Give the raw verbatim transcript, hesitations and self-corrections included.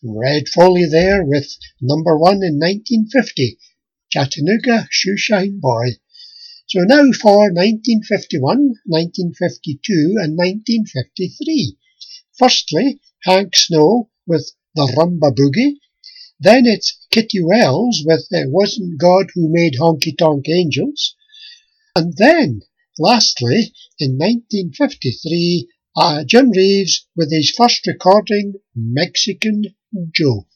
Red Foley there with number one in nineteen fifty, Chattanooga Shoeshine Boy. So now for nineteen fifty-one, nineteen fifty-two and nineteen fifty-three. Firstly, Hank Snow with the Rumba Boogie. Then it's Kitty Wells with It Wasn't God Who Made Honky Tonk Angels. And then, lastly, in nineteen fifty-three, uh, Jim Reeves with his first recording, Mexican Joe.